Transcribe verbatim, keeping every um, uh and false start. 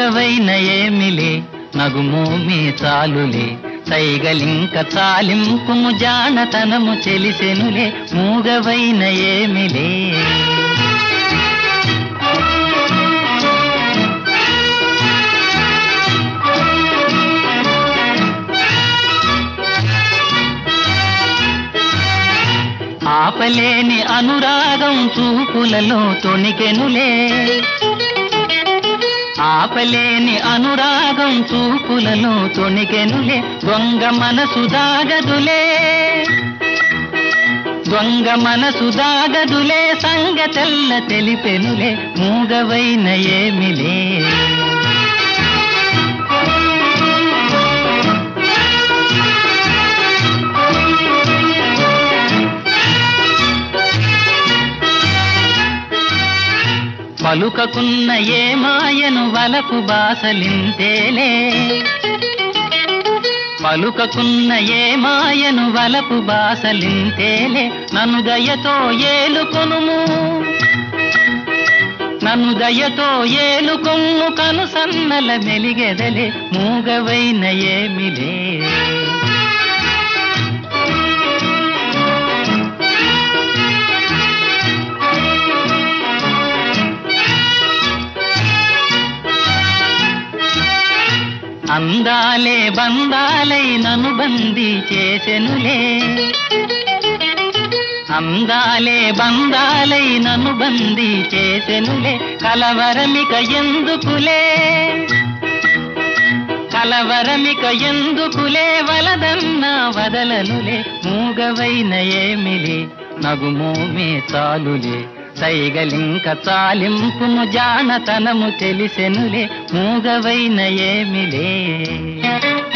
మూగవైన ఏమిలే నగుమోమే చాలులే సైగలింక చాలింపుము జానతనము చెలిసెనులే మూగవైన ఏమిలే. ఆపలేని అనురాగం చూపులలో తొణికెనులే ఆపలేని అనురాగం చూపులలో తొణికెనులే దొంగ మనసు దాగదులే దొంగ మనసు దాగదులే సంగతెల్ల తెలిపెనులే మూగవైన ఏమిలే. పలుకకున్న ఏ మాయను వలపు బాసలింతేలే పలుకకున్న ఏ మాయను వలపు బాసలింతేలే నన్ను దయతో ఏలుకొనుము నన్ను దయతో ఏలుకొమ్ము కను సన్నల మెలిగెదలే మూగవైన ఏమిలే. అందాలే బందాలై నను బందీ చేసెనులే అందాలే బందాలై నను బందీ చేసెనులే కలవరమిక ఎందుకులే కలవరమిక ఎందుకులే వలదన్నా వదలనులే మూగవైన ఏమిలే నగుమోమే చాలులే సైగలింక చాలింపుము జానతనము తెలిసెనులే మూగవైన ఏమిలే.